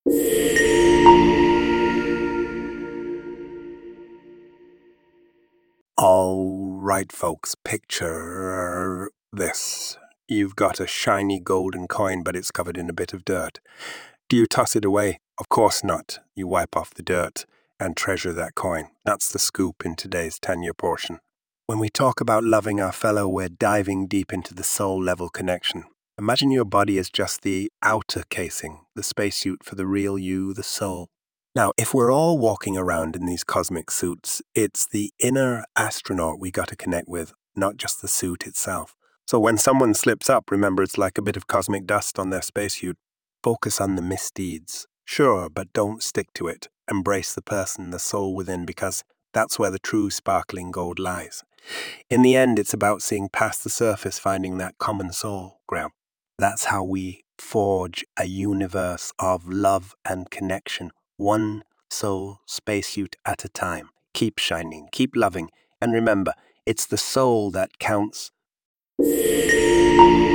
All right, folks, picture this. You've got a shiny golden coin, but it's covered in a bit of dirt. Do you toss it away? Of course not. You wipe off the dirt and treasure that coin. That's the scoop in today's 10-year portion. When we talk about loving our fellow, we're diving deep into the soul-level connection. Imagine your body as just the outer casing, the spacesuit for the real you, the soul. Now, if we're all walking around in these cosmic suits, it's the inner astronaut we got to connect with, not just the suit itself. So when someone slips up, remember it's like a bit of cosmic dust on their spacesuit. Focus on the misdeeds. Sure, but don't stick to it. Embrace the person, the soul within, because that's where the true sparkling gold lies. In the end, it's about seeing past the surface, finding that common soul ground. That's how we forge a universe of love and connection, one soul spacesuit at a time. Keep shining, keep loving, and remember, it's the soul that counts.